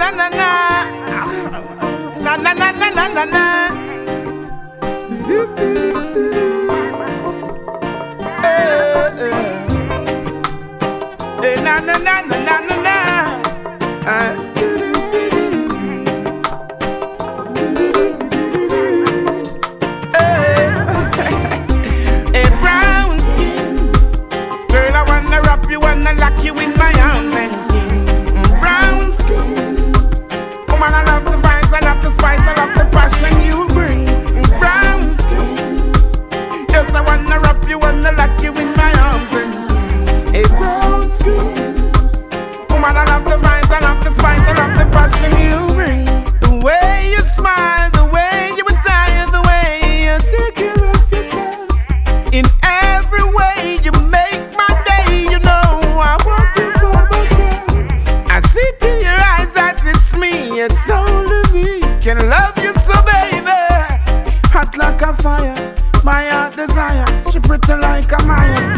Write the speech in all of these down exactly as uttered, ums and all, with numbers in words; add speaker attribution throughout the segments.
Speaker 1: na na na na na na na na na na. Na na na na na na na. A brown skin, girl, I wanna wrap you, wanna lock you in my arms and brown skin, woman, I love the vibes, I love the spice, I love the passion you bring. Brown skin, yes, I wanna wrap you, wanna lock you in my arms and a brown skin, woman, I love the vibes, I love the spice, I love the passion you bring. The way you smile, the way you attire, the way you take care of yourself. In every way you make my day, you know I want you for myself. I see it in your eyes that it's me, it's only me can love you so, baby. Hot like a fire, my heart desire, she pretty like a Maya.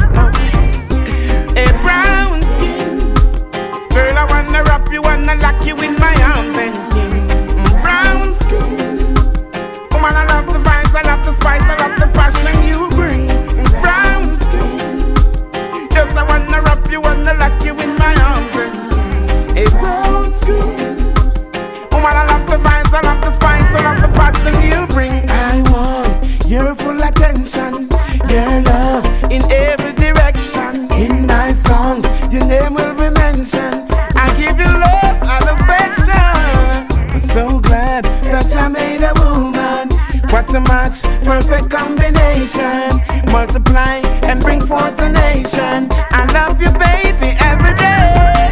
Speaker 1: A brown skin, girl, I wanna wrap you, wanna lock you in my arms and brown skin, woman, I love the vibes, I love the spice, I love the passion you bring. Brown skin, yes, I wanna wrap you, wanna lock you in my arms and a brown skin, woman, I love the vibes, I love the spice, I love the passion you bring. I want your full attention, your love in every direction. In my songs, your name will be mentioned. I give you love and affection. I'm so glad that I made a woman. What a match, perfect combination. Multiply and bring forth a nation. I love you, baby, every day.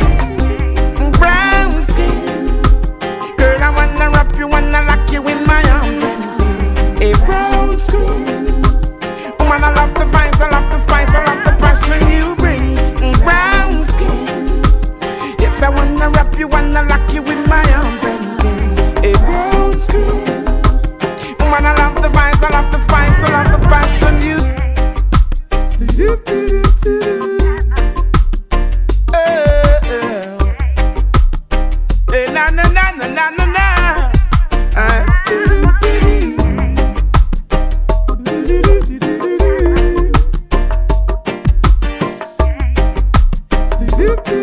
Speaker 1: Brown skin, girl, I wanna wrap you, wanna lock you in my arms. A brown skin, woman, I love the vibes, I love the spice, I love the passion you bring. Brown skin, yes, I wanna wrap you, wanna lock you in my arms. A brown skin, woman, I love the vibes, I love the spice, I love the passion you. Eh, na na na na na na na. Ah. You